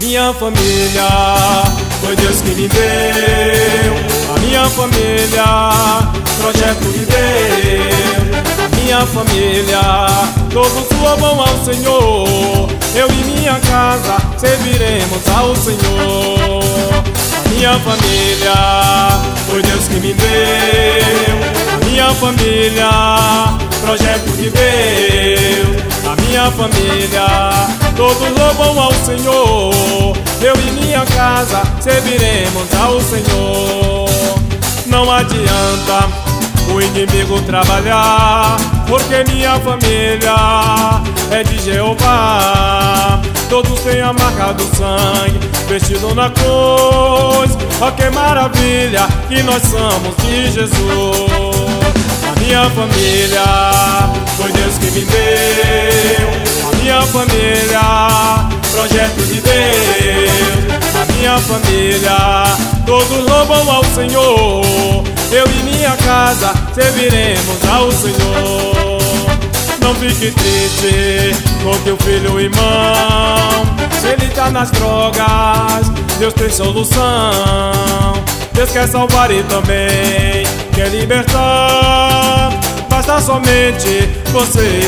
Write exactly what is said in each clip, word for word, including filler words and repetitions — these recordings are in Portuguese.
minha família foi Deus que me deu. A minha família, projeto de Deus. A minha família, todos louvam ao Senhor. Eu e minha casa serviremos ao Senhor. A minha família foi Deus que me deu. A minha família, projeto de Deus. A minha família, todos louvam ao Senhor. Eu e minha casa serviremos ao Senhor. Não adianta o inimigo trabalhar, porque minha família é de Jeová. Todos têm a marca do sangue, vestido na cruz. Ó, que maravilha que nós somos de Jesus. A minha família foi Deus que me deu. A minha família, projeto de Deus. A minha família, todos louvam ao Senhor. Eu e minha casa serviremos ao Senhor. Não fique triste com teu filho, irmão. Se ele tá nas drogas, Deus tem solução. Deus quer salvar e também quer libertar. Basta somente você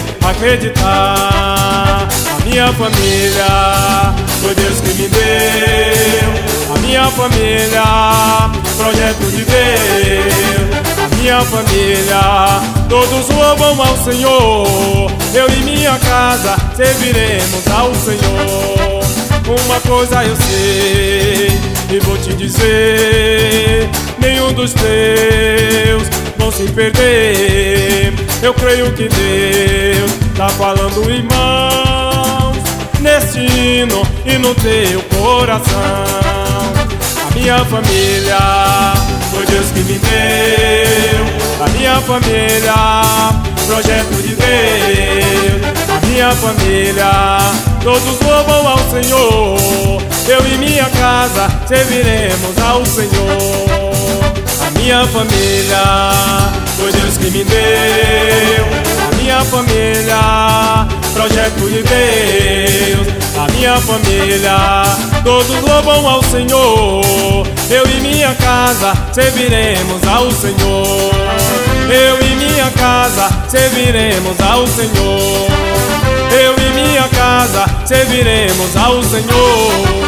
acreditar. A minha família foi Deus que me deu. A minha família, projeto de Deus. A minha família, todos louvam ao Senhor. Eu e minha casa serviremos ao Senhor. Uma coisa eu sei e vou te dizer: nenhum dos teus vão se perder. Eu creio que Deus tá falando, irmãos, neste hino e no teu coração. A minha família foi Deus que me deu. A minha família, projeto de Deus. A minha família, todos louvam ao Senhor. Eu e minha casa serviremos ao Senhor. A minha família foi Deus que me deu. A minha família, projeto de Deus. A minha família, todos louvam ao Senhor. Eu e minha casa serviremos ao Senhor. Eu e minha casa serviremos ao Senhor. Eu e minha casa serviremos ao Senhor.